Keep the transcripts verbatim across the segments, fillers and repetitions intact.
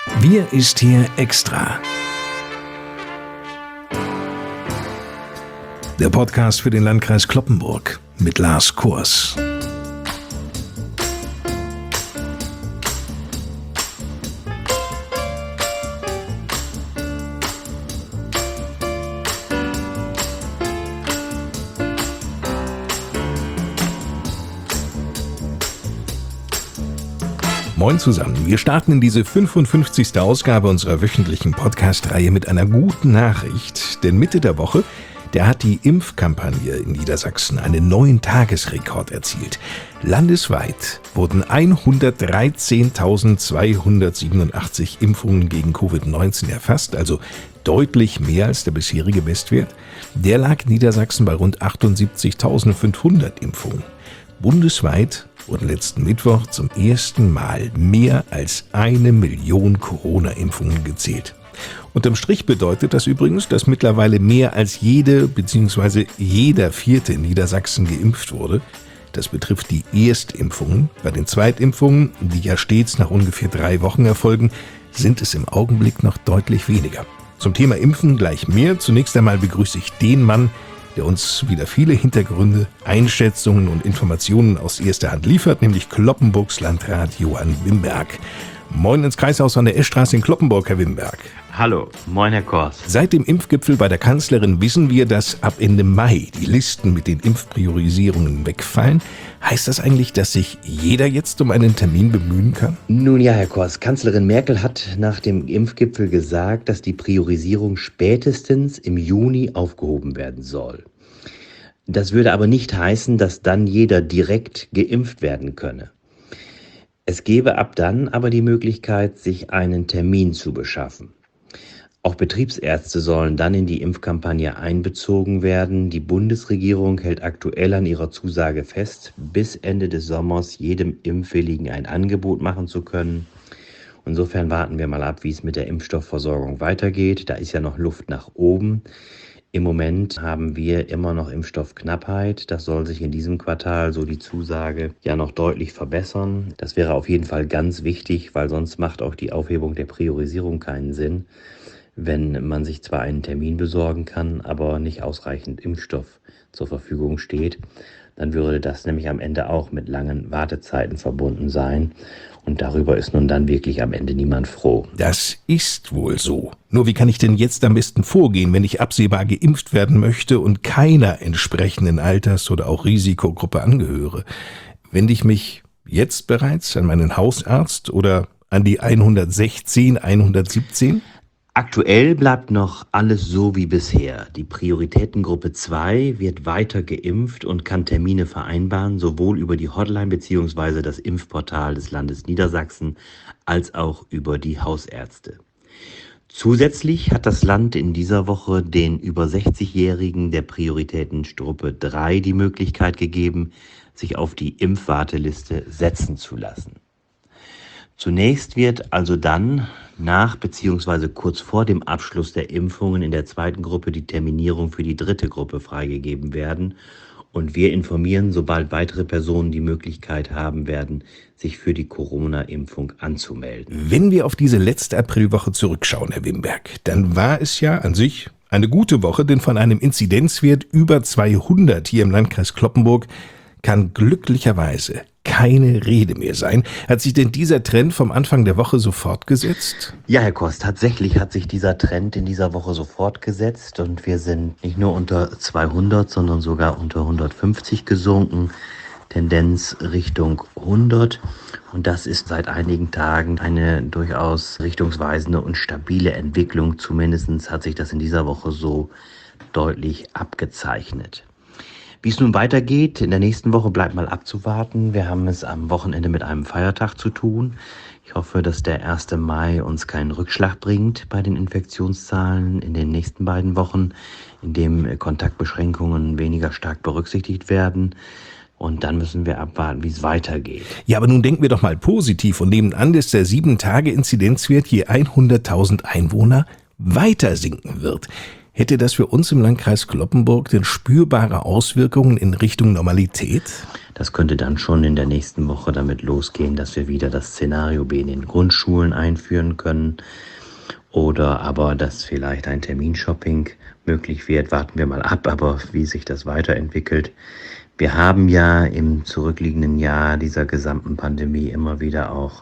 Wir ist hier extra. Der Podcast für den Landkreis Cloppenburg mit Lars Kurs. Moin zusammen, wir starten in diese fünfundfünfzigste Ausgabe unserer wöchentlichen Podcast-Reihe mit einer guten Nachricht, denn Mitte der Woche, da hat die Impfkampagne in Niedersachsen einen neuen Tagesrekord erzielt. Landesweit wurden hundertdreizehntausendzweihundertsiebenundachtzig Impfungen gegen Covid neunzehn erfasst, also deutlich mehr als der bisherige Bestwert. Der lag in Niedersachsen bei rund achtundsiebzigtausendfünfhundert Impfungen. Bundesweit wurden letzten Mittwoch zum ersten Mal mehr als eine Million Corona-Impfungen gezählt. Unterm Strich bedeutet das übrigens, dass mittlerweile mehr als jede bzw. jeder vierte in Niedersachsen geimpft wurde. Das betrifft die Erstimpfungen. Bei den Zweitimpfungen, die ja stets nach ungefähr drei Wochen erfolgen, sind es im Augenblick noch deutlich weniger. Zum Thema Impfen gleich mehr. Zunächst einmal begrüße ich den Mann, der uns wieder viele Hintergründe, Einschätzungen und Informationen aus erster Hand liefert, nämlich Cloppenburgs Landrat Johann Wimberg. Moin ins Kreishaus an der Eschstraße in Cloppenburg, Herr Wimberg. Hallo, moin Herr Kors. Seit dem Impfgipfel bei der Kanzlerin wissen wir, dass ab Ende Mai die Listen mit den Impfpriorisierungen wegfallen. Heißt das eigentlich, dass sich jeder jetzt um einen Termin bemühen kann? Nun ja, Herr Kors, Kanzlerin Merkel hat nach dem Impfgipfel gesagt, dass die Priorisierung spätestens im Juni aufgehoben werden soll. Das würde aber nicht heißen, dass dann jeder direkt geimpft werden könne. Es gäbe ab dann aber die Möglichkeit, sich einen Termin zu beschaffen. Auch Betriebsärzte sollen dann in die Impfkampagne einbezogen werden. Die Bundesregierung hält aktuell an ihrer Zusage fest, bis Ende des Sommers jedem Impfwilligen ein Angebot machen zu können. Insofern warten wir mal ab, wie es mit der Impfstoffversorgung weitergeht. Da ist ja noch Luft nach oben. Im Moment haben wir immer noch Impfstoffknappheit. Das soll sich in diesem Quartal, so die Zusage, ja noch deutlich verbessern. Das wäre auf jeden Fall ganz wichtig, weil sonst macht auch die Aufhebung der Priorisierung keinen Sinn, wenn man sich zwar einen Termin besorgen kann, aber nicht ausreichend Impfstoff zur Verfügung steht. Dann würde das nämlich am Ende auch mit langen Wartezeiten verbunden sein. Und darüber ist nun dann wirklich am Ende niemand froh. Das ist wohl so. Nur wie kann ich denn jetzt am besten vorgehen, wenn ich absehbar geimpft werden möchte und keiner entsprechenden Alters- oder auch Risikogruppe angehöre? Wende ich mich jetzt bereits an meinen Hausarzt oder an die hundertsechzehn, hundertsiebzehn? Aktuell bleibt noch alles so wie bisher. Die Prioritätengruppe zwei wird weiter geimpft und kann Termine vereinbaren, sowohl über die Hotline bzw. das Impfportal des Landes Niedersachsen als auch über die Hausärzte. Zusätzlich hat das Land in dieser Woche den über sechzigjährigen der Prioritätengruppe drei die Möglichkeit gegeben, sich auf die Impfwarteliste setzen zu lassen. Zunächst wird also dann nach bzw. kurz vor dem Abschluss der Impfungen in der zweiten Gruppe die Terminierung für die dritte Gruppe freigegeben werden. Und wir informieren, sobald weitere Personen die Möglichkeit haben werden, sich für die Corona-Impfung anzumelden. Wenn wir auf diese letzte Aprilwoche zurückschauen, Herr Wimberg, dann war es ja an sich eine gute Woche, denn von einem Inzidenzwert über zweihundert hier im Landkreis Cloppenburg kann glücklicherweise keine Rede mehr sein. Hat sich denn dieser Trend vom Anfang der Woche so fortgesetzt? Ja, Herr Kors, tatsächlich hat sich dieser Trend in dieser Woche so fortgesetzt und wir sind nicht nur unter zweihundert, sondern sogar unter hundertfünfzig gesunken. Tendenz Richtung hundert und das ist seit einigen Tagen eine durchaus richtungsweisende und stabile Entwicklung. Zumindest hat sich das in dieser Woche so deutlich abgezeichnet. Wie es nun weitergeht, in der nächsten Woche bleibt mal abzuwarten. Wir haben es am Wochenende mit einem Feiertag zu tun. Ich hoffe, dass der erste Mai uns keinen Rückschlag bringt bei den Infektionszahlen in den nächsten beiden Wochen, in dem Kontaktbeschränkungen weniger stark berücksichtigt werden. Und dann müssen wir abwarten, wie es weitergeht. Ja, aber nun denken wir doch mal positiv und nehmen an, dass der sieben Tage Inzidenzwert je hunderttausend Einwohner weiter sinken wird. Hätte das für uns im Landkreis Cloppenburg denn spürbare Auswirkungen in Richtung Normalität? Das könnte dann schon in der nächsten Woche damit losgehen, dass wir wieder das Szenario B in den Grundschulen einführen können. Oder aber, dass vielleicht ein Terminshopping möglich wird. Warten wir mal ab, aber wie sich das weiterentwickelt. Wir haben ja im zurückliegenden Jahr dieser gesamten Pandemie immer wieder auch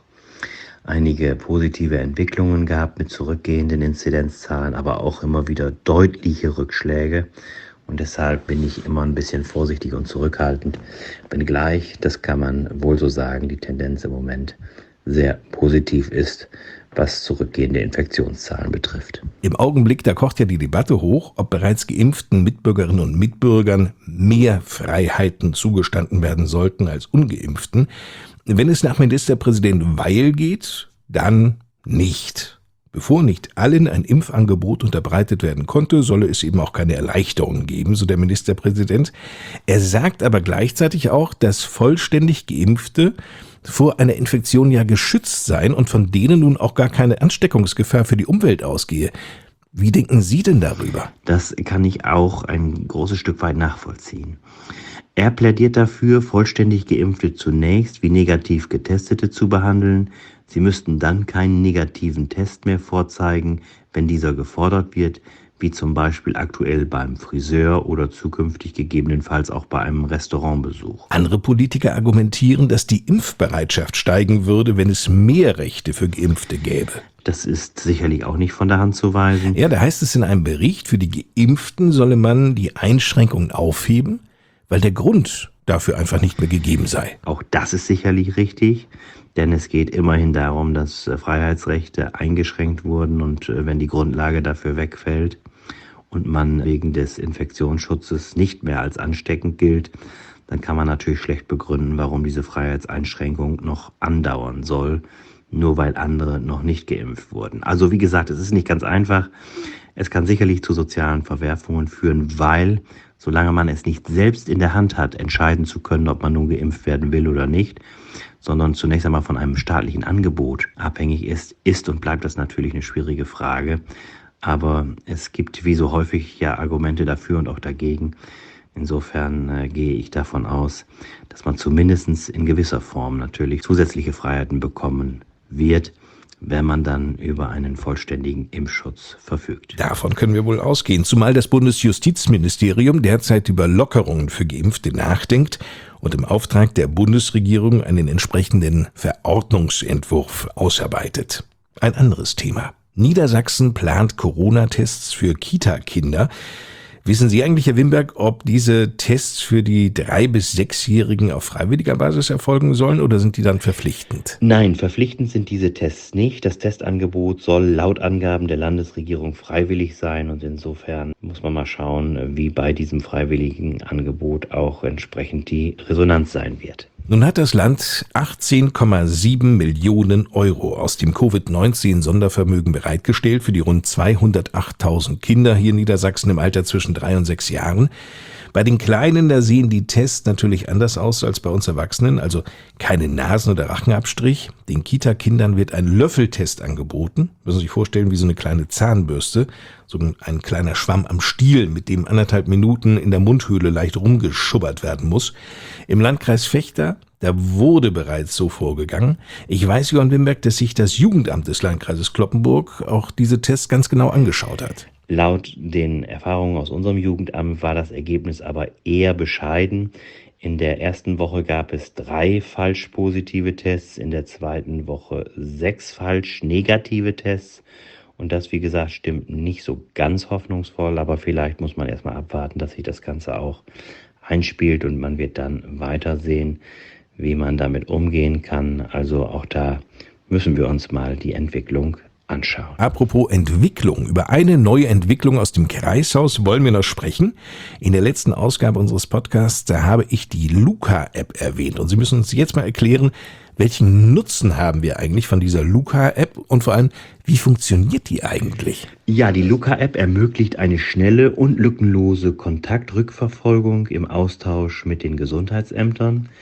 einige positive Entwicklungen gehabt mit zurückgehenden Inzidenzzahlen, aber auch immer wieder deutliche Rückschläge. Und deshalb bin ich immer ein bisschen vorsichtig und zurückhaltend. Wenngleich, das kann man wohl so sagen, die Tendenz im Moment sehr positiv ist, was zurückgehende Infektionszahlen betrifft. Im Augenblick, da kocht ja die Debatte hoch, ob bereits geimpften Mitbürgerinnen und Mitbürgern mehr Freiheiten zugestanden werden sollten als ungeimpften. Wenn es nach Ministerpräsident Weil geht, dann nicht. Bevor nicht allen ein Impfangebot unterbreitet werden konnte, solle es eben auch keine Erleichterungen geben, so der Ministerpräsident. Er sagt aber gleichzeitig auch, dass vollständig Geimpfte vor einer Infektion ja geschützt seien und von denen nun auch gar keine Ansteckungsgefahr für die Umwelt ausgehe. Wie denken Sie denn darüber? Das kann ich auch ein großes Stück weit nachvollziehen. Er plädiert dafür, vollständig Geimpfte zunächst wie negativ Getestete zu behandeln. Sie müssten dann keinen negativen Test mehr vorzeigen, wenn dieser gefordert wird, wie zum Beispiel aktuell beim Friseur oder zukünftig gegebenenfalls auch bei einem Restaurantbesuch. Andere Politiker argumentieren, dass die Impfbereitschaft steigen würde, wenn es mehr Rechte für Geimpfte gäbe. Das ist sicherlich auch nicht von der Hand zu weisen. Ja, da heißt es in einem Bericht, für die Geimpften solle man die Einschränkungen aufheben, weil der Grund dafür einfach nicht mehr gegeben sei. Auch das ist sicherlich richtig, denn es geht immerhin darum, dass Freiheitsrechte eingeschränkt wurden und wenn die Grundlage dafür wegfällt und man wegen des Infektionsschutzes nicht mehr als ansteckend gilt, dann kann man natürlich schlecht begründen, warum diese Freiheitseinschränkung noch andauern soll, nur weil andere noch nicht geimpft wurden. Also wie gesagt, es ist nicht ganz einfach. Es kann sicherlich zu sozialen Verwerfungen führen, weil solange man es nicht selbst in der Hand hat, entscheiden zu können, ob man nun geimpft werden will oder nicht, sondern zunächst einmal von einem staatlichen Angebot abhängig ist, ist und bleibt das natürlich eine schwierige Frage. Aber es gibt wie so häufig ja Argumente dafür und auch dagegen. Insofern äh, gehe ich davon aus, dass man zumindest in gewisser Form natürlich zusätzliche Freiheiten bekommen wird, wenn man dann über einen vollständigen Impfschutz verfügt. Davon können wir wohl ausgehen, zumal das Bundesjustizministerium derzeit über Lockerungen für Geimpfte nachdenkt und im Auftrag der Bundesregierung einen entsprechenden Verordnungsentwurf ausarbeitet. Ein anderes Thema. Niedersachsen plant Corona-Tests für Kita-Kinder. Wissen Sie eigentlich, Herr Wimberg, ob diese Tests für die drei- bis sechsjährigen auf freiwilliger Basis erfolgen sollen oder sind die dann verpflichtend? Nein, verpflichtend sind diese Tests nicht. Das Testangebot soll laut Angaben der Landesregierung freiwillig sein und insofern muss man mal schauen, wie bei diesem freiwilligen Angebot auch entsprechend die Resonanz sein wird. Nun hat das Land achtzehn Komma sieben Millionen Euro aus dem Covid neunzehn Sondervermögen bereitgestellt für die rund zweihundertachttausend Kinder hier in Niedersachsen im Alter zwischen drei und sechs Jahren. Bei den Kleinen, da sehen die Tests natürlich anders aus als bei uns Erwachsenen, also keine Nasen- oder Rachenabstrich. Den Kita-Kindern wird ein Löffeltest angeboten, müssen Sie sich vorstellen, wie so eine kleine Zahnbürste, so ein kleiner Schwamm am Stiel, mit dem anderthalb Minuten in der Mundhöhle leicht rumgeschubbert werden muss. Im Landkreis Vechta, da wurde bereits so vorgegangen. Ich weiß, Johann Wimberg, dass sich das Jugendamt des Landkreises Cloppenburg auch diese Tests ganz genau angeschaut hat. Laut den Erfahrungen aus unserem Jugendamt war das Ergebnis aber eher bescheiden. In der ersten Woche gab es drei falsch positive Tests, in der zweiten Woche sechs falsch negative Tests. Und das, wie gesagt, stimmt nicht so ganz hoffnungsvoll, aber vielleicht muss man erstmal abwarten, dass sich das Ganze auch einspielt und man wird dann weiter sehen, wie man damit umgehen kann. Also auch da müssen wir uns mal die Entwicklung anschauen. Apropos Entwicklung, über eine neue Entwicklung aus dem Kreishaus wollen wir noch sprechen. In der letzten Ausgabe unseres Podcasts, da habe ich die Luca-App erwähnt und Sie müssen uns jetzt mal erklären, welchen Nutzen haben wir eigentlich von dieser Luca-App und vor allem, wie funktioniert die eigentlich? Ja, die Luca-App ermöglicht eine schnelle und lückenlose Kontaktrückverfolgung im Austausch mit den Gesundheitsämtern.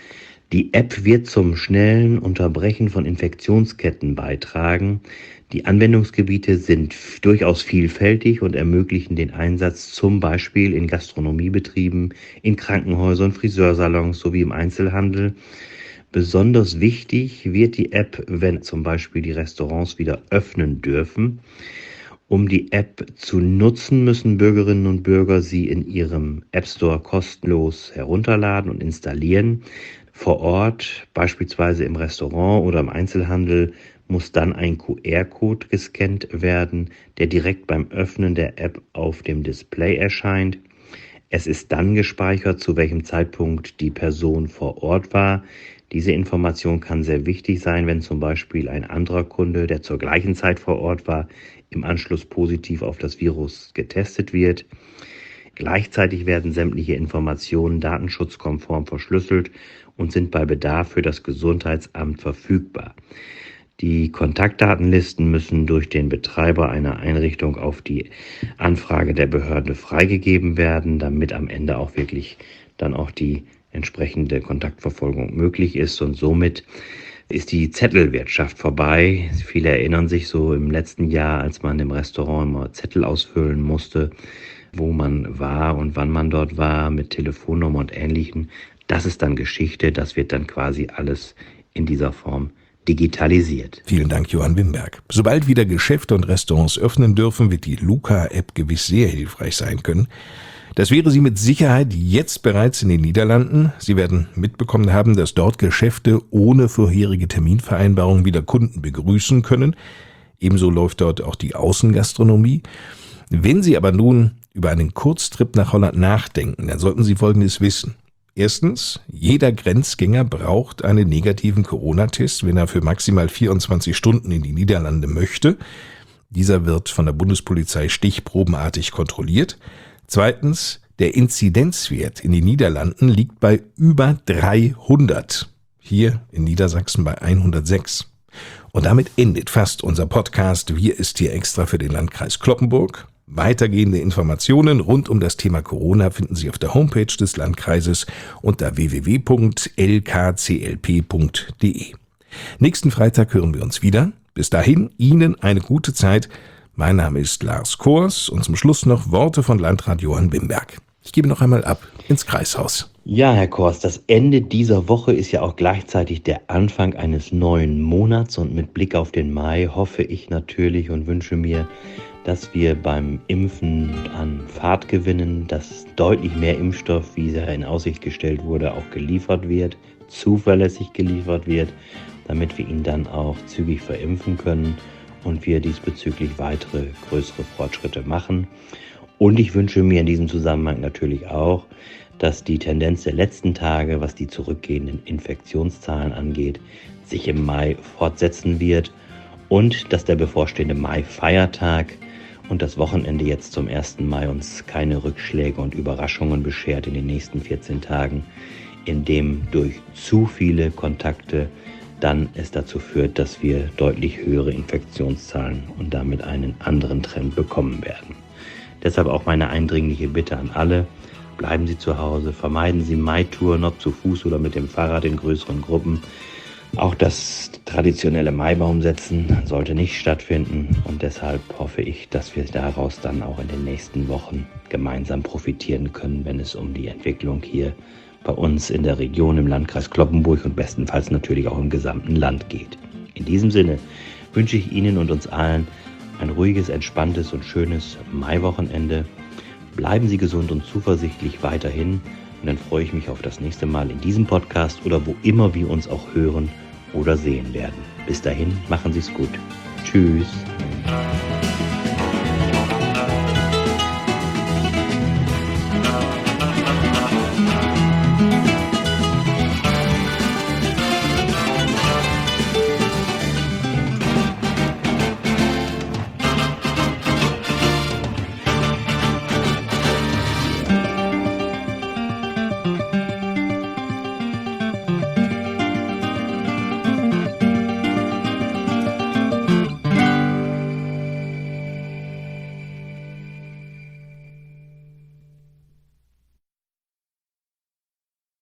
Die App wird zum schnellen Unterbrechen von Infektionsketten beitragen. Die Anwendungsgebiete sind durchaus vielfältig und ermöglichen den Einsatz zum Beispiel in Gastronomiebetrieben, in Krankenhäusern, Friseursalons sowie im Einzelhandel. Besonders wichtig wird die App, wenn zum Beispiel die Restaurants wieder öffnen dürfen. Um die App zu nutzen, müssen Bürgerinnen und Bürger sie in ihrem App Store kostenlos herunterladen und installieren. Vor Ort, beispielsweise im Restaurant oder im Einzelhandel, muss dann ein Q R-Code gescannt werden, der direkt beim Öffnen der App auf dem Display erscheint. Es ist dann gespeichert, zu welchem Zeitpunkt die Person vor Ort war. Diese Information kann sehr wichtig sein, wenn zum Beispiel ein anderer Kunde, der zur gleichen Zeit vor Ort war, im Anschluss positiv auf das Virus getestet wird. Gleichzeitig werden sämtliche Informationen datenschutzkonform verschlüsselt und sind bei Bedarf für das Gesundheitsamt verfügbar. Die Kontaktdatenlisten müssen durch den Betreiber einer Einrichtung auf die Anfrage der Behörde freigegeben werden, damit am Ende auch wirklich dann auch die entsprechende Kontaktverfolgung möglich ist. Und somit ist die Zettelwirtschaft vorbei. Viele erinnern sich so im letzten Jahr, als man im Restaurant immer Zettel ausfüllen musste, wo man war und wann man dort war, mit Telefonnummer und Ähnlichem. Das ist dann Geschichte, das wird dann quasi alles in dieser Form digitalisiert. Vielen Dank, Johann Wimberg. Sobald wieder Geschäfte und Restaurants öffnen dürfen, wird die Luca-App gewiss sehr hilfreich sein können. Das wäre sie mit Sicherheit jetzt bereits in den Niederlanden. Sie werden mitbekommen haben, dass dort Geschäfte ohne vorherige Terminvereinbarung wieder Kunden begrüßen können. Ebenso läuft dort auch die Außengastronomie. Wenn Sie aber nun über einen Kurztrip nach Holland nachdenken, dann sollten Sie Folgendes wissen. Erstens, jeder Grenzgänger braucht einen negativen Corona-Test, wenn er für maximal vierundzwanzig Stunden in die Niederlande möchte. Dieser wird von der Bundespolizei stichprobenartig kontrolliert. Zweitens, der Inzidenzwert in den Niederlanden liegt bei über dreihundert. Hier in Niedersachsen bei hundertsechs. Und damit endet fast unser Podcast Wir ist hier extra für den Landkreis Cloppenburg. Weitergehende Informationen rund um das Thema Corona finden Sie auf der Homepage des Landkreises unter w w w punkt l k c l p punkt d e. Nächsten Freitag hören wir uns wieder. Bis dahin Ihnen eine gute Zeit. Mein Name ist Lars Kors und zum Schluss noch Worte von Landrat Johann Wimberg. Ich gebe noch einmal ab ins Kreishaus. Ja, Herr Kors, das Ende dieser Woche ist ja auch gleichzeitig der Anfang eines neuen Monats und mit Blick auf den Mai hoffe ich natürlich und wünsche mir, dass wir beim Impfen an Fahrt gewinnen, dass deutlich mehr Impfstoff, wie er in Aussicht gestellt wurde, auch geliefert wird, zuverlässig geliefert wird, damit wir ihn dann auch zügig verimpfen können und wir diesbezüglich weitere größere Fortschritte machen. Und ich wünsche mir in diesem Zusammenhang natürlich auch, dass die Tendenz der letzten Tage, was die zurückgehenden Infektionszahlen angeht, sich im Mai fortsetzen wird und dass der bevorstehende Mai-Feiertag und das Wochenende jetzt zum ersten Mai uns keine Rückschläge und Überraschungen beschert in den nächsten vierzehn Tagen, indem durch zu viele Kontakte dann es dazu führt, dass wir deutlich höhere Infektionszahlen und damit einen anderen Trend bekommen werden. Deshalb auch meine eindringliche Bitte an alle, bleiben Sie zu Hause, vermeiden Sie Maitouren, ob zu Fuß oder mit dem Fahrrad in größeren Gruppen. Auch das traditionelle Maibaumsetzen sollte nicht stattfinden und deshalb hoffe ich, dass wir daraus dann auch in den nächsten Wochen gemeinsam profitieren können, wenn es um die Entwicklung hier bei uns in der Region im Landkreis Cloppenburg und bestenfalls natürlich auch im gesamten Land geht. In diesem Sinne wünsche ich Ihnen und uns allen ein ruhiges, entspanntes und schönes Maiwochenende. Bleiben Sie gesund und zuversichtlich weiterhin und dann freue ich mich auf das nächste Mal in diesem Podcast oder wo immer wir uns auch hören oder sehen werden. Bis dahin, machen Sie es gut. Tschüss.